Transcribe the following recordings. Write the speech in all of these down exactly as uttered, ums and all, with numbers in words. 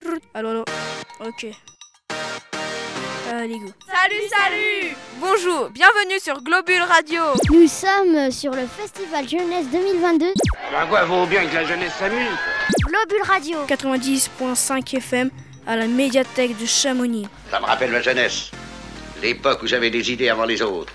Allô, allô. Ok. Allez, go. Salut, salut. Bonjour, bienvenue sur Globule Radio. Nous sommes sur le Festival Jeunesse deux mille vingt-deux. Ben quoi, vaut bien que la jeunesse s'amuse. Globule Radio quatre-vingt-dix virgule cinq F M à la médiathèque de Chamonix. Ça me rappelle ma jeunesse. L'époque où j'avais des idées avant les autres.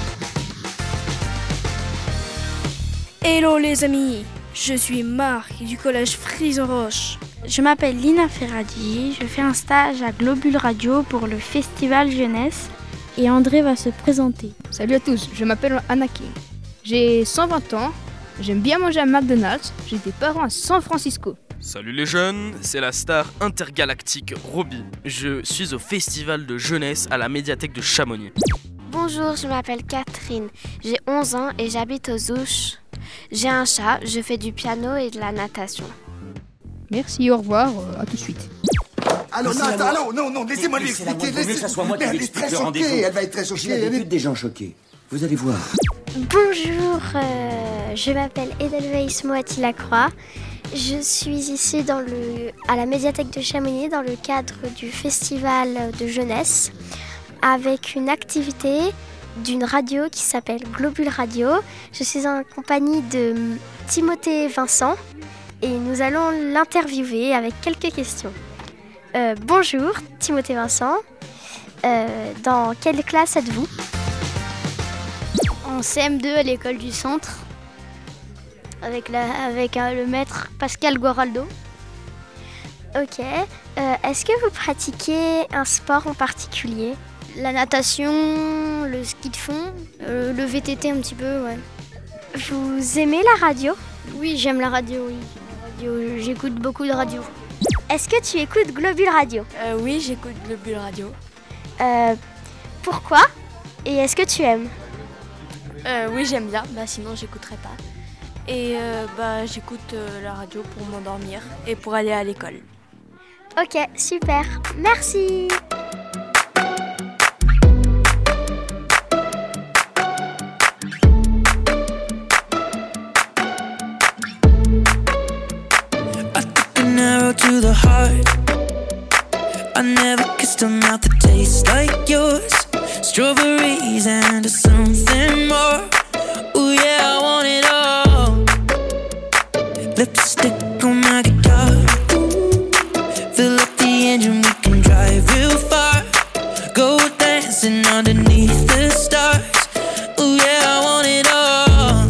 Hello les amis, je suis Marc du collège Frison-Roche. Je m'appelle Lina Ferradi, je fais un stage à Globule Radio pour le Festival Jeunesse et André va se présenter. Salut à tous, je m'appelle Anakin. J'ai cent vingt ans, j'aime bien manger à McDonald's, j'ai des parents à San Francisco. Salut les jeunes, c'est la star intergalactique Roby. Je suis au Festival de Jeunesse à la médiathèque de Chamonix. Bonjour, je m'appelle Catherine, j'ai onze ans et j'habite aux Ouches. J'ai un chat, je fais du piano et de la natation. Merci, au revoir, euh, à tout de suite. Allô, non, attends, allô, non, non, laissez-moi lui expliquer. Laissez... que ça soit moi qui elle lui est explique très le choquée, rendez-vous. elle va être très choquée. J'ai l'habitude des gens choqués. Vous allez voir. Bonjour, euh, je m'appelle Edelweiss Moati-Lacroix. Je suis ici dans le, à la médiathèque de Chamonix dans le cadre du Festival de Jeunesse avec une activité d'une radio qui s'appelle Globule Radio. Je suis en compagnie de Timothée Vincent et nous allons l'interviewer avec quelques questions. Euh, bonjour Timothée Vincent, euh, dans quelle classe êtes-vous ? En C M deux à l'école du centre avec, la, avec euh, le maître Pascal Guaraldo. Ok, euh, est-ce que vous pratiquez un sport en particulier ? La natation, le ski de fond, euh, le V T T un petit peu, ouais. Vous aimez la radio ? Oui, j'aime la radio, oui. La radio, j'écoute beaucoup de radio. Est-ce que tu écoutes Globule Radio ? Euh, oui, j'écoute Globule Radio. Euh, pourquoi ? Et est-ce que tu aimes ? Euh, oui, j'aime bien, bah, sinon j'écouterais pas. Et euh, bah, j'écoute euh, la radio pour m'endormir et pour aller à l'école. Ok, super, merci. To the heart, I never kissed a mouth that tastes like yours. Strawberries and something more. Ooh yeah, I want it all. Lipstick on my guitar. Fill up the engine, we can drive real far. Go dancing underneath the stars. Ooh yeah, I want it all.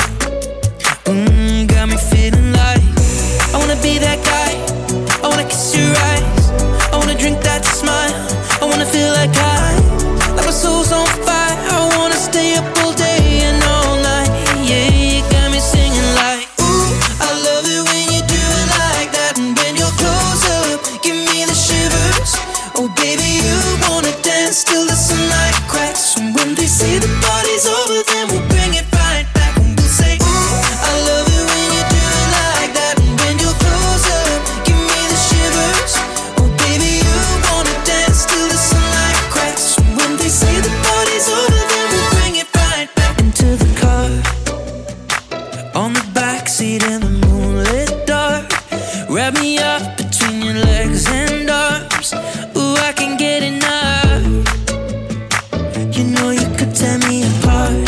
Mm, got me feeling like I wanna be that guy. I wanna kiss your eyes, I wanna drink that smile, I wanna feel like I, like my soul's on fire, I wanna stay up all day and all night, yeah, you got me singing like, ooh, I love it when you do it like that, and when you're close up, give me the shivers, oh baby, you wanna dance till the sunlight cracks, and when they say the party's over, then we'll bring it right back, and we'll say, ooh, I love it when you do it like that, and when you're close up, give me the shivers, oh baby, you wanna dance till the sunlight cracks, and when they say the party's over, then we'll bring it right back into the car, on the backseat in the moonlit dark, wrap me up between your legs and arms, ooh, I can get enough, you know you could tear me apart,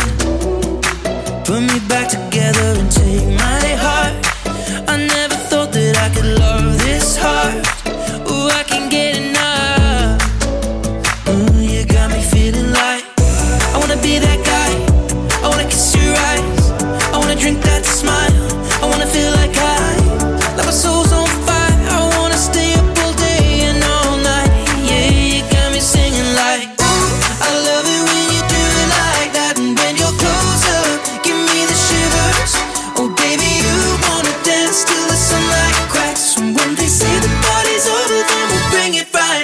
put me back together and take my heart, I never thought that I could love this hard, ooh, I can get enough, ooh, you got me feeling like, I wanna be that guy, I wanna kiss your eyes, I wanna drink that smile, I wanna feel like I, like my soul's on fire, I wanna stay up all day and all night, yeah, you got me singing like, ooh, I love it when you do it like that, and when you're close up, give me the shivers, oh baby, you wanna dance till the sunlight cracks, and when they say the party's over, then we'll bring it right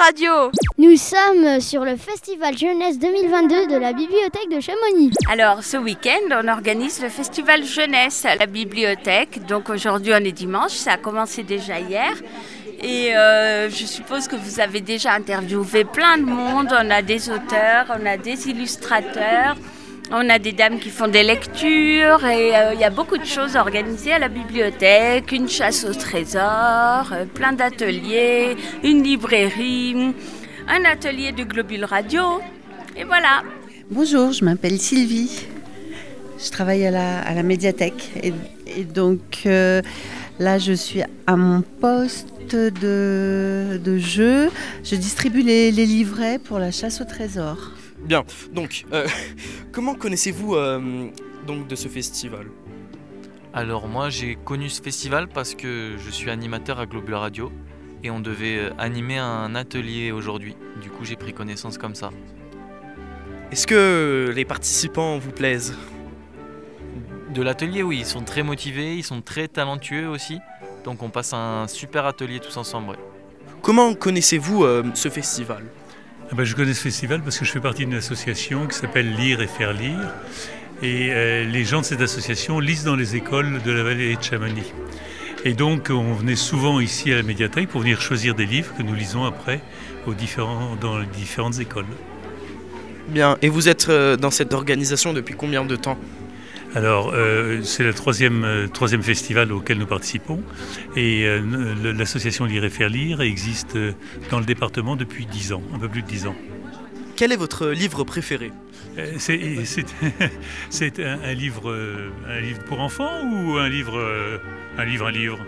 Radio. Nous sommes sur le Festival Jeunesse deux mille vingt-deux de la Bibliothèque de Chamonix. Alors ce week-end, on organise le Festival Jeunesse à la bibliothèque. Donc aujourd'hui, on est dimanche, ça a commencé déjà hier. Et euh, je suppose que vous avez déjà interviewé plein de monde. On a des auteurs, on a des illustrateurs, on a des dames qui font des lectures. Et il euh, y a beaucoup de choses organisées à la bibliothèque. Une chasse au trésor, euh, plein d'ateliers, une librairie, un atelier de Globule Radio. Et voilà. Bonjour, je m'appelle Sylvie. Je travaille à la, à la médiathèque. Et, et donc euh, là, je suis à mon poste de, de jeu. Je distribue les, les livrets pour la chasse au trésor. Bien, donc, euh, comment connaissez-vous euh, donc de ce festival ? Alors moi, j'ai connu ce festival parce que je suis animateur à Globule Radio et on devait animer un atelier aujourd'hui. Du coup, j'ai pris connaissance comme ça. Est-ce que les participants vous plaisent ? De l'atelier, oui, ils sont très motivés, ils sont très talentueux aussi. Donc on passe un super atelier tous ensemble. Ouais. Comment connaissez-vous euh, ce festival ? Ah ben, je connais ce festival parce que je fais partie d'une association qui s'appelle Lire et faire lire. Et euh, les gens de cette association lisent dans les écoles de la vallée de Chamonix. Et donc on venait souvent ici à la médiathèque pour venir choisir des livres que nous lisons après aux différents, dans les différentes écoles. Bien, et vous êtes euh, dans cette organisation depuis combien de temps ? Alors, euh, c'est le troisième, euh, troisième festival auquel nous participons. Et euh, l'association Lire et faire lire existe euh, dans le département depuis dix ans, un peu plus de dix ans. Quel est votre livre préféré ? euh, C'est, c'est, c'est un, un, livre, euh, un livre pour enfants ou un livre, euh, un livre, un livre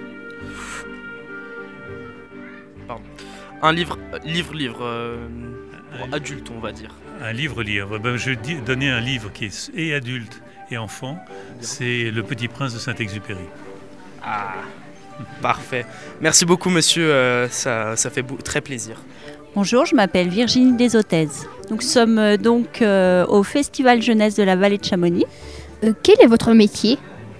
Pardon. Un livre, livre, livre, euh, pour un adulte, on va dire. Un livre, livre. Ben, je vais donner un livre qui est et adulte et enfant, c'est Le Petit Prince de Saint-Exupéry. Ah, parfait. Merci beaucoup, monsieur, euh, ça, ça fait très plaisir. Bonjour, je m'appelle Virginie Desotaises. Nous sommes euh, donc euh, au Festival Jeunesse de la Vallée de Chamonix. Euh, quel est votre métier ?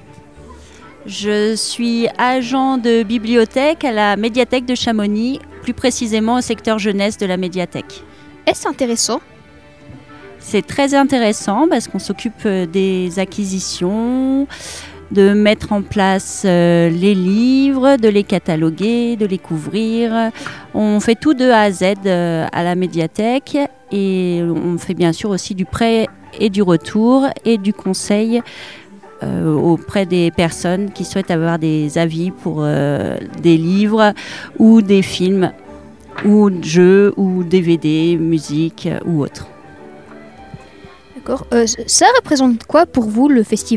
Je suis agent de bibliothèque à la médiathèque de Chamonix, plus précisément au secteur jeunesse de la médiathèque. Est-ce intéressant ? C'est très intéressant parce qu'on s'occupe des acquisitions, de mettre en place les livres, de les cataloguer, de les couvrir. On fait tout de A à Z à la médiathèque et on fait bien sûr aussi du prêt et du retour et du conseil auprès des personnes qui souhaitent avoir des avis pour des livres ou des films ou jeux ou D V D, musique ou autre. D'accord. Euh, ça représente quoi pour vous, le festival ?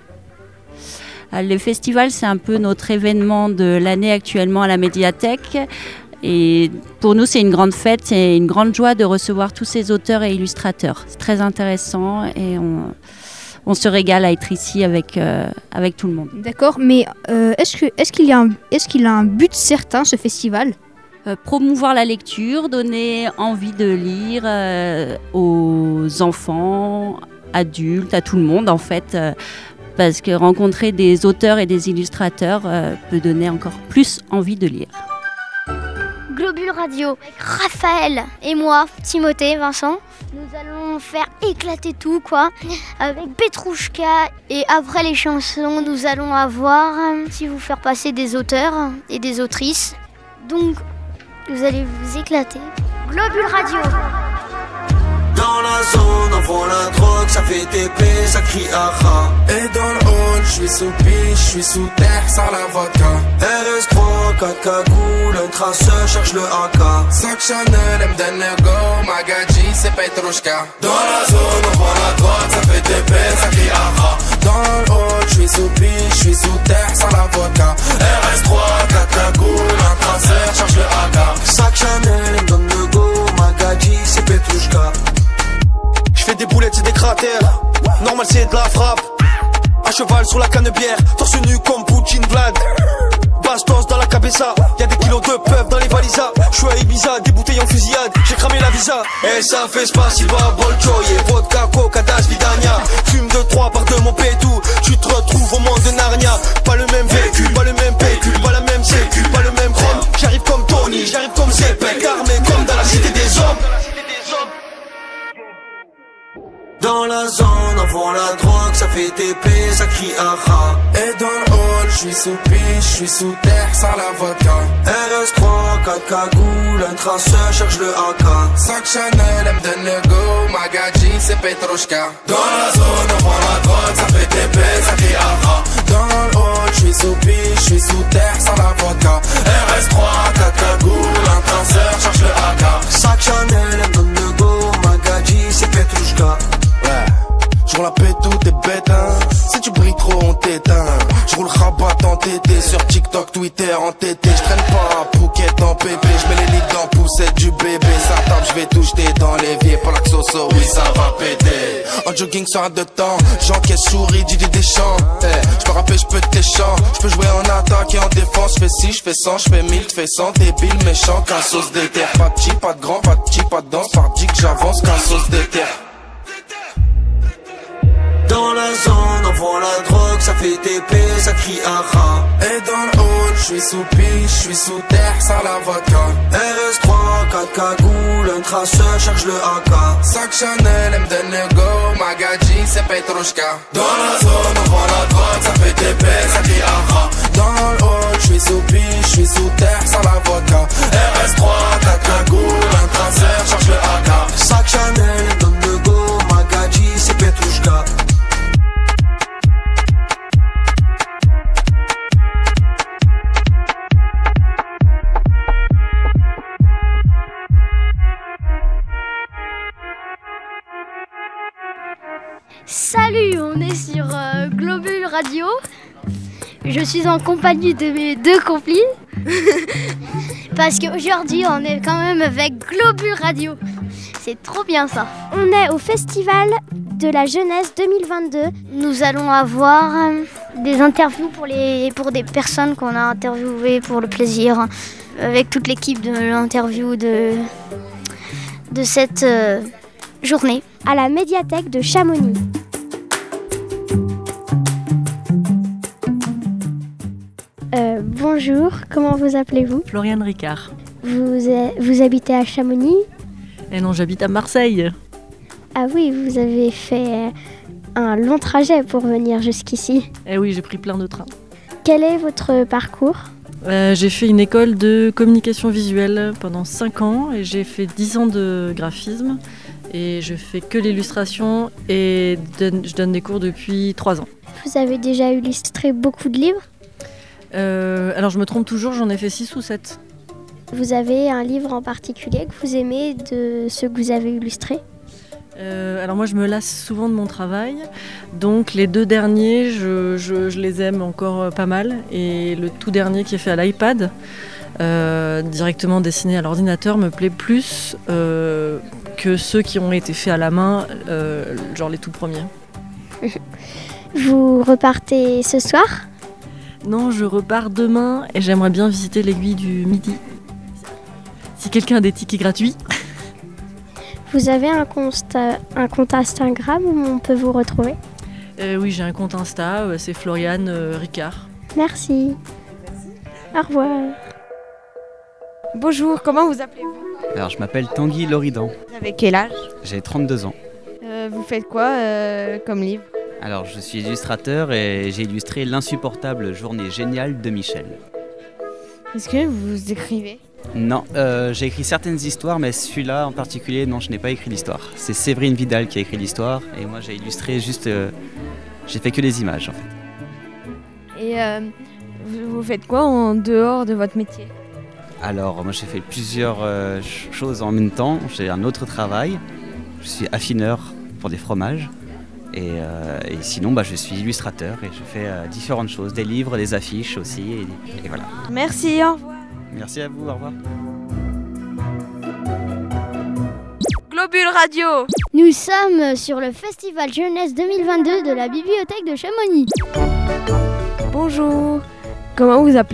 Le festival, c'est un peu notre événement de l'année actuellement à la médiathèque. Et pour nous, c'est une grande fête, c'est une grande joie de recevoir tous ces auteurs et illustrateurs. C'est très intéressant et on, on se régale à être ici avec, euh, avec tout le monde. D'accord, mais euh, est-ce que, est-ce qu'il y a un, est-ce qu'il a un but certain, ce festival ? Euh, promouvoir la lecture, donner envie de lire euh, aux enfants, adultes, à tout le monde en fait, euh, parce que rencontrer des auteurs et des illustrateurs euh, peut donner encore plus envie de lire. Globule Radio, Raphaël et moi, Timothée, Vincent, nous allons faire éclater tout quoi, avec Petrouchka. Et après les chansons, nous allons avoir, si vous faire passer des auteurs et des autrices. Donc, vous allez vous éclater. Globule Radio. Dans la zone, on vend la drogue, ça fait T P, ça crie aha. Et dans le hall, je suis sous piche, je suis sous terre, sans la vodka. R S trois, quatre cagoules, un traceur, cherche le A K. cinq Chanel, elle me donne le go, Magadji, c'est Petrouchka. Dans la zone, on vend la drogue, ça fait T P, ça crie aha. Dans le hall, je suis sous piche, je suis sous terre, sans la vodka. R S trois, quatre cagoules, un traceur, cherche le A K. cinq Chanel, elle me donne le go, Magadji, c'est Petrouchka. J'fais des boulettes, c'est des cratères. Normal, c'est de la frappe. À cheval sur la canne-bière, torse nu comme Poutine Vlad. bastos dans la cabeza. Y'a des kilos de peuples dans les valisas. J'suis à Ibiza, des bouteilles en fusillade. J'ai cramé la visa. Et ça fait spasiba, bolchoye, vodka, coca, das, vidania. Fume de trois par deux mon pétou. Tu te retrouves au monde de Narnia. Pas le même véhicule, pas le même pécule, pas la même sécu, pas le même chrome. J'arrive comme Tony, j'arrive comme Zepek, armé comme dans la cité des hommes. Dans la zone, on vend la drogue, ça fait T P, ça crie aha. Et dans le hall, j'suis sous piche, j'suis sous terre, sans la vodka. R S trois, quatre cagoules, un traceur cherche le A K. Sac Chanel, elle me donne le go, Magadji, c'est Petrushka. Dans la zone, on vend la drogue, ça fait T P, ça crie aha. Dans le hall, j'suis sous piche, j'suis sous terre, sans la vodka. R S trois, quatre cagoules, un traceur cherche le A K. Sac Chanel, elle me donne le go, Magadji, c'est Petrushka. Ouais, j'roule la pète tout t'es bête hein. Si tu brilles trop on t'éteint. J'roule rabat en tété. Sur TikTok, Twitter en tété. J'traîne pas à Phuket en pépé. J'mets les lits dans poussette du bébé. Ça tape, j'vais tout jeter dans l'évier. Pour la xoxo, oui ça va péter. En jogging sur un deux temps. J'encaisse souris, Didi Deschamps. Hey, j'peux rapper, j'peux tes chants. J'peux jouer en attaque et en défense. J'fais si, j'fais cent, j'fais mille, j'fais cent. Débile, méchant, qu'un sauce d'éther. Pas de petit, pas de grand, pas de petit, pas de danse. Par dit que j'avance, qu'un sauce d'éther. Dans la zone, on vend la drogue, ça fait T P, ça crie aha. Et dans le hall, j'suis sous piche, j'suis sous terre, sans la vodka. R S trois, quatre cagoules, un traceur cherche le A K. Sac Chanel, elle me donne le go, Magadji, c'est Petrushka. Dans la zone, on vend la drogue, ça fait T P, ça crie aha. Dans le hall, j'suis sous piche, j'suis sous terre, sans la vodka. R S trois, quatre cagoules, un traceur cherche le A K. Sac Chanel, elle donne le go, Magadji, c'est Petrushka. Salut, on est sur euh, Globule Radio. Je suis en compagnie de mes deux complices. Parce qu'aujourd'hui, on est quand même avec Globule Radio. C'est trop bien ça. On est au Festival de la Jeunesse deux mille vingt-deux. Nous allons avoir euh, des interviews pour, les, pour des personnes qu'on a interviewées pour le plaisir. Avec toute l'équipe de l'interview de, de cette euh, journée. À la médiathèque de Chamonix. Euh, bonjour, comment vous appelez-vous ? Floriane Ricard. Vous, vous habitez à Chamonix ? Eh non, j'habite à Marseille. Ah oui, vous avez fait un long trajet pour venir jusqu'ici. Eh oui, j'ai pris plein de trains. Quel est votre parcours ? euh, J'ai fait une école de communication visuelle pendant cinq ans et j'ai fait dix ans de graphisme. Et je fais que l'illustration et donne, je donne des cours depuis trois ans. Vous avez déjà illustré beaucoup de livres ? euh, Alors je me trompe toujours, j'en ai fait six ou sept. Vous avez un livre en particulier que vous aimez de ceux que vous avez illustrés ? euh, Alors moi je me lasse souvent de mon travail, donc les deux derniers je, je, je les aime encore pas mal. Et le tout dernier qui est fait à l'iPad, euh, directement dessiné à l'ordinateur, me plaît plus euh, que ceux qui ont été faits à la main, euh, genre les tout premiers. Vous repartez ce soir ? Non, je repars demain et j'aimerais bien visiter l'aiguille du Midi. Si quelqu'un a des tickets gratuits. Vous avez un compte, un compte Instagram où on peut vous retrouver ? euh, Oui, j'ai un compte Insta, c'est Floriane euh, Ricard. Merci. Au revoir. Bonjour, comment vous appelez-vous ? Alors, je m'appelle Tanguy Loridan. Vous avez quel âge ? J'ai trente-deux ans. Euh, vous faites quoi euh, comme livre ? Alors, je suis illustrateur et j'ai illustré L'insupportable journée géniale de Michel. Est-ce que vous écrivez ? Non, euh, j'ai écrit certaines histoires, mais celui-là en particulier, non, je n'ai pas écrit l'histoire. C'est Séverine Vidal qui a écrit l'histoire et moi j'ai illustré juste... Euh, j'ai fait que les images en fait. Et euh, vous faites quoi en dehors de votre métier ? Alors, moi j'ai fait plusieurs euh, choses en même temps. J'ai un autre travail. Je suis affineur pour des fromages. Et, euh, et sinon, bah, je suis illustrateur et je fais euh, différentes choses. Des livres, des affiches aussi. Et, et voilà. Merci, au revoir. Merci à vous, au revoir. Globule Radio. Nous sommes sur le Festival Jeunesse deux mille vingt-deux de la bibliothèque de Chamonix. Bonjour, comment vous appelez-vous ?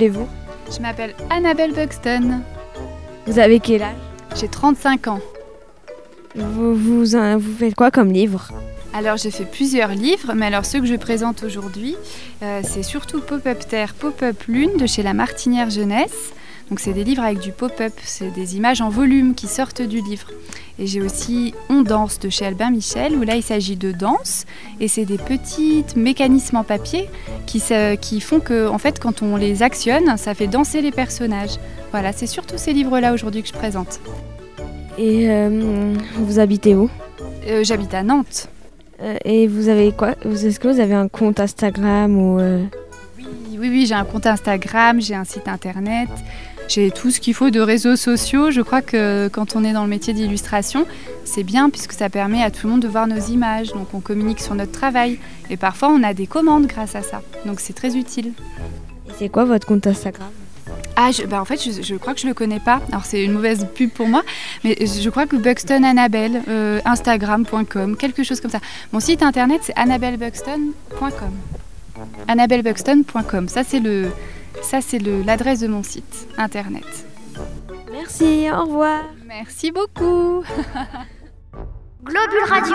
Je m'appelle Annabelle Buxton. Vous avez quel âge? J'ai trente-cinq ans. Vous, vous, vous faites quoi comme livre? Alors j'ai fait plusieurs livres, mais alors ceux que je présente aujourd'hui, euh, c'est surtout Pop-up Terre, Pop-up Lune de chez La Martinière Jeunesse. Donc c'est des livres avec du pop-up, c'est des images en volume qui sortent du livre. Et j'ai aussi On danse de chez Albin Michel, où là il s'agit de danse, et c'est des petits mécanismes en papier qui, se, qui font que, en fait, quand on les actionne, ça fait danser les personnages. Voilà, c'est surtout ces livres-là aujourd'hui que je présente. Et euh, vous habitez où? euh, J'habite à Nantes. Euh, et vous avez quoi? Est-ce que vous avez un compte Instagram ou euh... Oui, oui, oui, j'ai un compte Instagram, j'ai un site internet. J'ai tout ce qu'il faut de réseaux sociaux. Je crois que quand on est dans le métier d'illustration, c'est bien puisque ça permet à tout le monde de voir nos images. Donc on communique sur notre travail. Et parfois on a des commandes grâce à ça. Donc c'est très utile. Et c'est quoi votre compte Instagram? Ah, je, bah en fait, je, je crois que je le connais pas. Alors c'est une mauvaise pub pour moi, mais je crois que Buxton Annabelle, euh, Instagram point com, quelque chose comme ça. Mon site internet c'est annabelle buxton point com. annabelle buxton point com. Ça c'est le... Ça, c'est le, l'adresse de mon site internet. Merci, au revoir. Merci beaucoup. Globule Radio.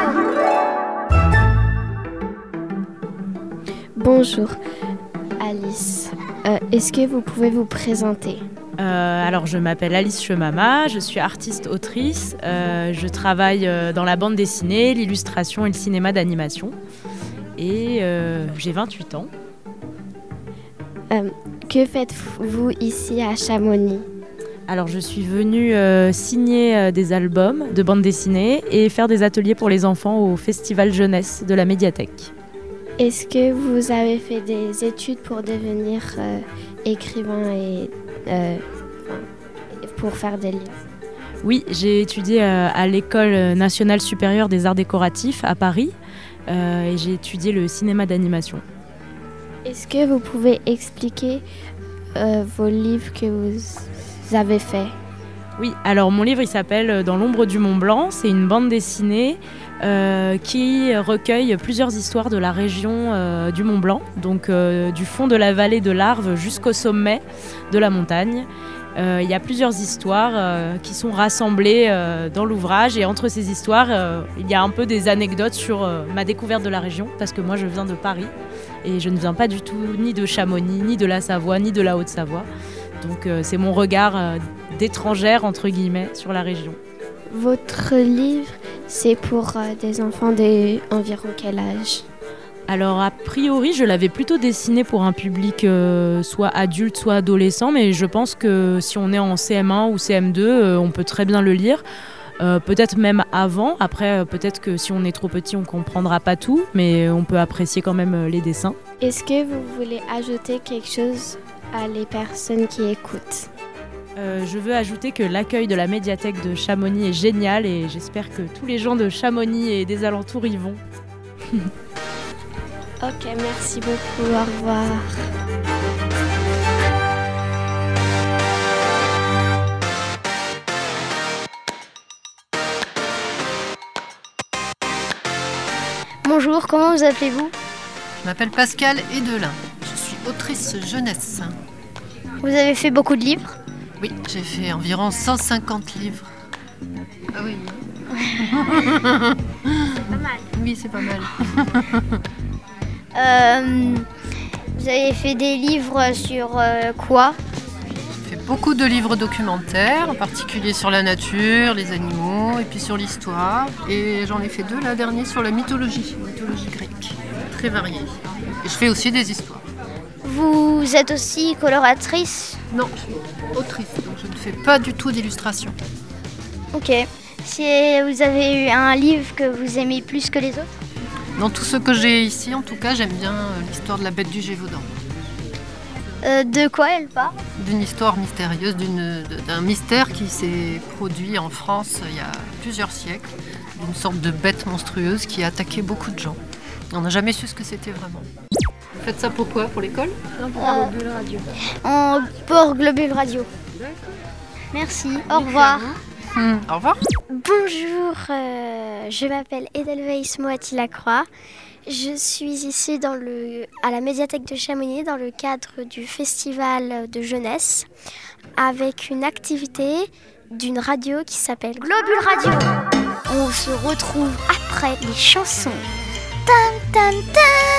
Bonjour, Alice. Euh, est-ce que vous pouvez vous présenter? Euh, alors, je m'appelle Alice Chemama, je suis artiste-autrice. Euh, je travaille dans la bande dessinée, l'illustration et le cinéma d'animation. Et euh, j'ai vingt-huit ans. Euh, que faites-vous ici à Chamonix? Alors je suis venue euh, signer euh, des albums de bande dessinée et faire des ateliers pour les enfants au Festival Jeunesse de la médiathèque. Est-ce que vous avez fait des études pour devenir euh, écrivain et euh, pour faire des livres? Oui, j'ai étudié euh, à l'École nationale supérieure des arts décoratifs à Paris euh, et j'ai étudié le cinéma d'animation. Est-ce que vous pouvez expliquer euh, vos livres que vous avez faits? Oui, alors mon livre il s'appelle Dans l'ombre du Mont Blanc. C'est une bande dessinée euh, qui recueille plusieurs histoires de la région euh, du Mont Blanc, donc euh, du fond de la vallée de l'Arve jusqu'au sommet de la montagne. Euh, il y a plusieurs histoires euh, qui sont rassemblées euh, dans l'ouvrage, et entre ces histoires, euh, il y a un peu des anecdotes sur euh, ma découverte de la région, parce que moi je viens de Paris et je ne viens pas du tout ni de Chamonix, ni de la Savoie, ni de la Haute-Savoie. Donc euh, c'est mon regard euh, d'étrangère entre guillemets sur la région. Votre livre, c'est pour euh, des enfants d'environ quel âge? Alors a priori, je l'avais plutôt dessiné pour un public euh, soit adulte, soit adolescent, mais je pense que si on est en C M un ou C M deux, euh, on peut très bien le lire. Euh, peut-être même avant, après euh, peut-être que si on est trop petit, on ne comprendra pas tout, mais on peut apprécier quand même euh, les dessins. Est-ce que vous voulez ajouter quelque chose à les personnes qui écoutent? Euh, je veux ajouter que l'accueil de la médiathèque de Chamonix est génial et j'espère que tous les gens de Chamonix et des alentours y vont. Ok, merci beaucoup, au revoir. Bonjour, comment vous appelez-vous? Je m'appelle Pascale Edelin, je suis autrice jeunesse. Vous avez fait beaucoup de livres? Oui, j'ai fait environ cent cinquante livres. Ah oui. C'est pas mal. Oui, c'est pas mal. euh, vous avez fait des livres sur euh, quoi? J'ai fait beaucoup de livres documentaires, en particulier sur la nature, les animaux, et puis sur l'histoire. Et j'en ai fait deux, la dernière sur la mythologie, la mythologie grecque, très variée. Et je fais aussi des histoires. Vous êtes aussi coloratrice? Non, je suis autrice, donc je ne fais pas du tout d'illustration. Ok. Si vous avez eu un livre que vous aimez plus que les autres? Dans tout ce que j'ai ici, en tout cas, j'aime bien l'histoire de la bête du Gévaudan. Euh, de quoi elle parle? D'une histoire mystérieuse, d'une, d'un mystère qui s'est produit en France il y a plusieurs siècles, d'une sorte de bête monstrueuse qui a attaqué beaucoup de gens. On n'a jamais su ce que c'était vraiment. Vous faites ça pourquoi? Pour l'école? Non, pour euh, Globule Radio. En, pour Globule Radio. D'accord. Merci, au revoir. Mmh. Au revoir. Bonjour, euh, je m'appelle Edelweiss Moati-Lacroix. Je suis ici dans le, à la médiathèque de Chamonix dans le cadre du festival de jeunesse avec une activité d'une radio qui s'appelle Globule Radio. On se retrouve après les chansons. Tam tam tam.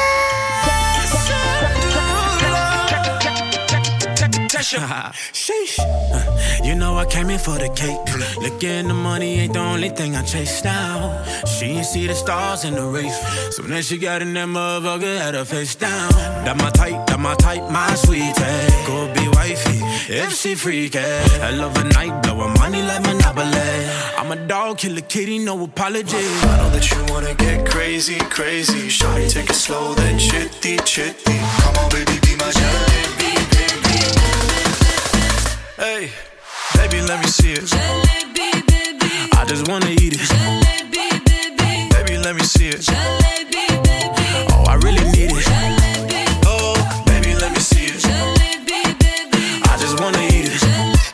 Sheesh. You know I came in for the cake. Looking the money ain't the only thing I chase now. She ain't see the stars in the race. Soon as she got in that motherfucker, had her face down. That my type, that my type, my sweetie. Go be wifey if she freaky. I love a night, blowin' money like Monopoly. I'm a dog, kill a kitty, no apology. I know that you wanna get crazy, crazy. Shawty, take it slow, then chitty, chitty. Come on, baby, be my jalebi, baby. Hey, baby, let me see it. Jalebi, baby. I just wanna eat it. Jalebi, baby. Baby, let me see it. Jalebi, baby. Oh, I really need it. Jalebi. Oh, baby, let me see it. Jalebi, baby. I just wanna eat it.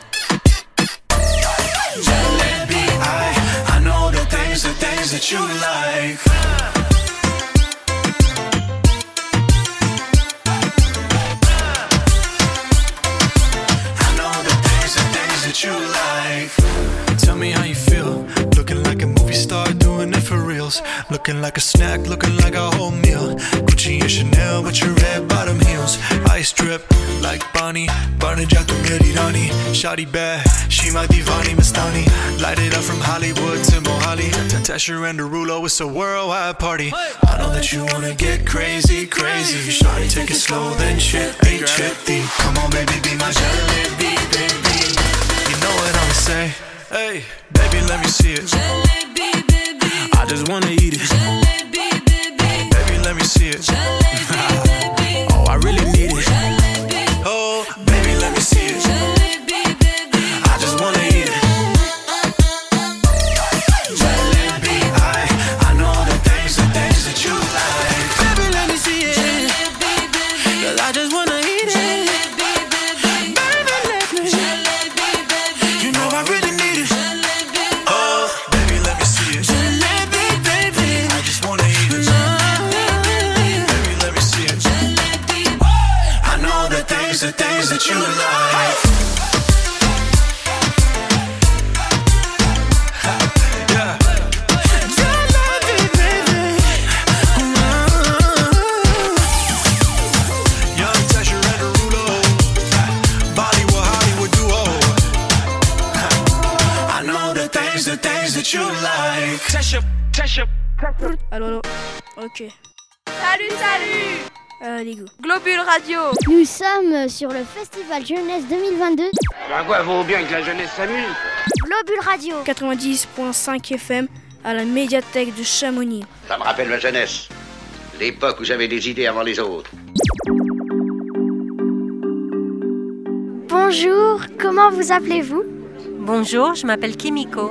Jalebi, I, I know the things, the things that you like. You like. Tell me how you feel. Looking like a movie star, doing it for reals. Looking like a snack, looking like a whole meal. Gucci and Chanel with your red bottom heels. Ice drip like Bonnie, Barney Jack and Rani. Shawty bad, she my divani Mastani. Light it up from Hollywood to Mohali. Tasha and Derulo, it's a worldwide party. I know that you wanna get crazy, crazy. Shawty, take it slow, then chitty, chitty. Come on, baby, be my jalebi, baby. Know what I'ma say? Hey, baby, let me see it. Jalebi, baby. I just wanna eat it. Jalebi, baby. Baby, let me see it. Jalebi, oh, I really need it. Jalebi, oh, baby, let me see it. Jalebi, baby. I just wanna eat it. Jalebi, I, I know the things, the things that you like. Baby, let me see it. Jalebi, baby. Girl, I just wanna eat it. The things that you like. Yeah. Jalebi, baby. Young Tasha and Derulo, Bollywood, Hollywood duo. I know the things, the things that you like. Tasha, Tasha. Allô, allô. Ok. Salut, salut. Euh, les gars. Globule Radio. Nous sommes sur le Festival Jeunesse deux mille vingt-deux. Ben quoi, vaut bien que la jeunesse s'amuse. Globule Radio. quatre-vingt-dix virgule cinq F M à la médiathèque de Chamonix. Ça me rappelle ma jeunesse. L'époque où j'avais des idées avant les autres. Bonjour, comment vous appelez-vous? Bonjour, je m'appelle Kimiko.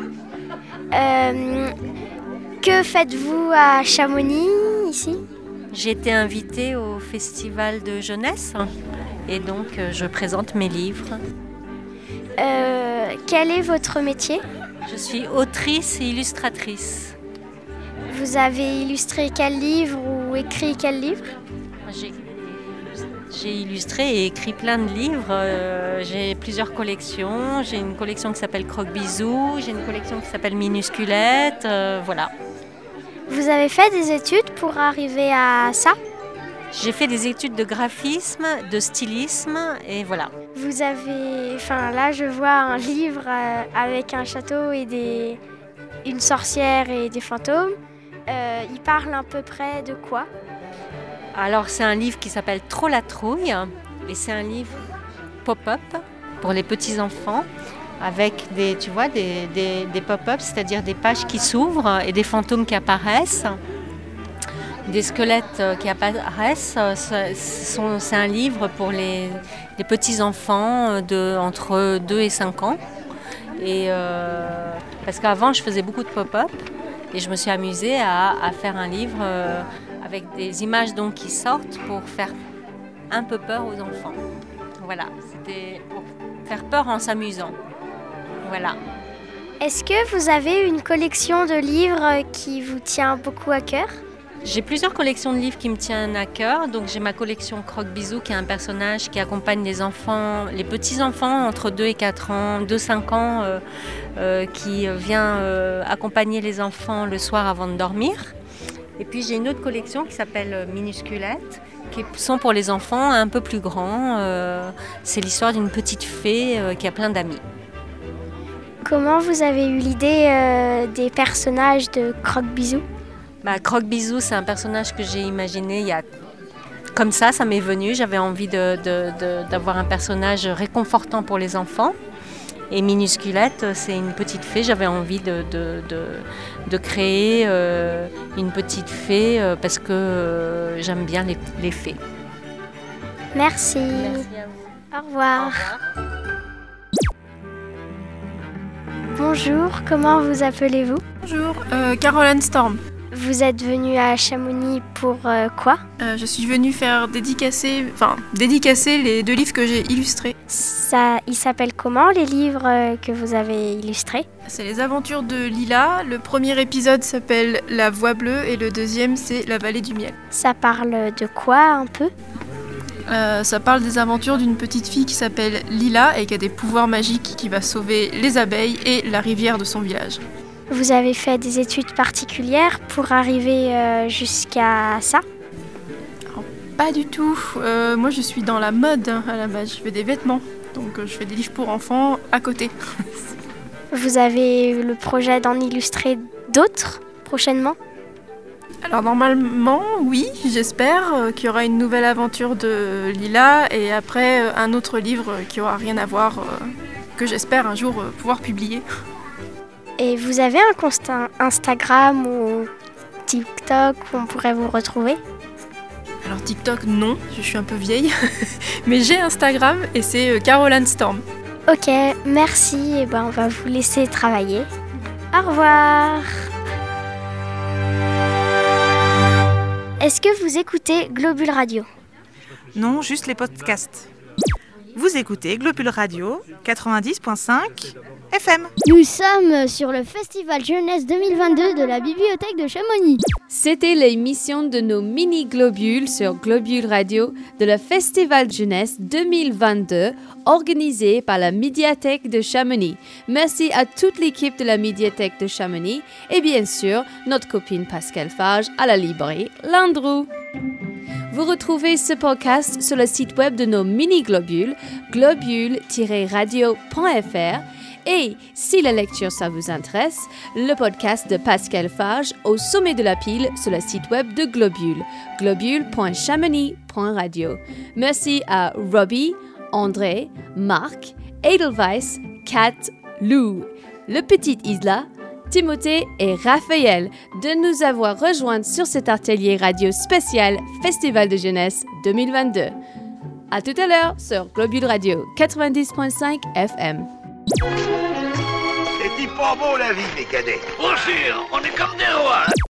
Euh, que faites-vous à Chamonix, ici? J'ai été invitée au festival de jeunesse et donc euh, je présente mes livres. Euh, quel est votre métier? Je suis autrice et illustratrice. Vous avez illustré quel livre ou écrit quel livre? J'ai, j'ai illustré et écrit plein de livres. Euh, j'ai plusieurs collections. J'ai une collection qui s'appelle Croque-Bisous, j'ai une collection qui s'appelle Minusculette, euh, voilà. Vous avez fait des études pour arriver à ça? J'ai fait des études de graphisme, de stylisme et voilà. Vous avez... Enfin là je vois un livre euh, avec un château et des... une sorcière et des fantômes. Euh, il parle à peu près de quoi? Alors c'est un livre qui s'appelle Trop la trouille et c'est un livre pop-up pour les petits-enfants. Avec des, tu vois, des, des, des pop-ups, c'est-à-dire des pages qui s'ouvrent et des fantômes qui apparaissent, des squelettes qui apparaissent. C'est, sont, c'est un livre pour les, les petits-enfants de, entre deux et cinq ans. Et, euh, parce qu'avant, je faisais beaucoup de pop-up et je me suis amusée à, à faire un livre euh, avec des images donc, qui sortent pour faire un peu peur aux enfants. Voilà, c'était pour faire peur en s'amusant. Voilà. Est-ce que vous avez une collection de livres qui vous tient beaucoup à cœur ? J'ai plusieurs collections de livres qui me tiennent à cœur. Donc j'ai ma collection Croque-Bisou qui est un personnage qui accompagne les enfants, les petits-enfants entre deux et quatre ans, deux à cinq ans, euh, euh, qui vient euh, accompagner les enfants le soir avant de dormir. Et puis j'ai une autre collection qui s'appelle Minusculette, qui sont pour les enfants un peu plus grands. Euh, c'est l'histoire d'une petite fée euh, qui a plein d'amis. Comment vous avez eu l'idée euh, des personnages de Croque-Bisou ? Bah, Croque-Bisou, c'est un personnage que j'ai imaginé il y a... Comme ça, ça m'est venu. J'avais envie de, de, de, d'avoir un personnage réconfortant pour les enfants. Et Minusculette, c'est une petite fée. J'avais envie de, de, de, de créer euh, une petite fée euh, parce que euh, j'aime bien les, les fées. Merci. Merci à vous. Au revoir. Au revoir. Bonjour, comment vous appelez-vous ? Bonjour, euh, Caroline Storm. Vous êtes venue à Chamonix pour euh, quoi ? euh, Je suis venue faire dédicacer, enfin, dédicacer les deux livres que j'ai illustrés. Ça, ils s'appellent comment les livres euh, que vous avez illustrés ? C'est les aventures de Lila. Le premier épisode s'appelle La Voix Bleue et le deuxième c'est La Vallée du Miel. Ça parle de quoi un peu ? Euh, ça parle des aventures d'une petite fille qui s'appelle Lila et qui a des pouvoirs magiques qui va sauver les abeilles et la rivière de son village. Vous avez fait des études particulières pour arriver euh, jusqu'à ça ? Alors, pas du tout. Euh, moi, je suis dans la mode hein, à la base. Je fais des vêtements. Donc, euh, je fais des livres pour enfants à côté. Vous avez le projet d'en illustrer d'autres prochainement ? Alors, normalement, oui. J'espère euh, qu'il y aura une nouvelle aventure de Lila et après euh, un autre livre qui n'aura rien à voir, euh, que j'espère un jour euh, pouvoir publier. Et vous avez un compte Instagram ou TikTok où on pourrait vous retrouver ? Alors TikTok, non, je suis un peu vieille. Mais j'ai Instagram et c'est Caroline Storm. Ok, merci. Et ben on va vous laisser travailler. Au revoir. Est-ce que vous écoutez Globule Radio ? Non, juste les podcasts. Vous écoutez Globule Radio quatre-vingt-dix virgule cinq F M. Nous sommes sur le Festival Jeunesse deux mille vingt-deux de la Bibliothèque de Chamonix. C'était l'émission de nos mini-globules sur Globule Radio de la Festival Jeunesse deux mille vingt-deux organisé par la Médiathèque de Chamonix. Merci à toute l'équipe de la Médiathèque de Chamonix et bien sûr notre copine Pascal Fage à la librairie Landru. Vous retrouvez ce podcast sur le site web de nos mini-globules, globule tiret radio point f r. Et si la lecture ça vous intéresse, le podcast de Pascal Fage au sommet de la pile sur le site web de Globule, globule point chamonix point radio. Merci à Robbie, André, Marc, Edelweiss, Kat, Lou, le petit Isla, Timothée et Raphaël de nous avoir rejoints sur cet atelier radio spécial Festival de Jeunesse deux mille vingt-deux. À tout à l'heure sur Globule Radio quatre-vingt-dix virgule cinq F M. C'est pas beau la vie, mes cadets. Bonjour, on est comme des rois.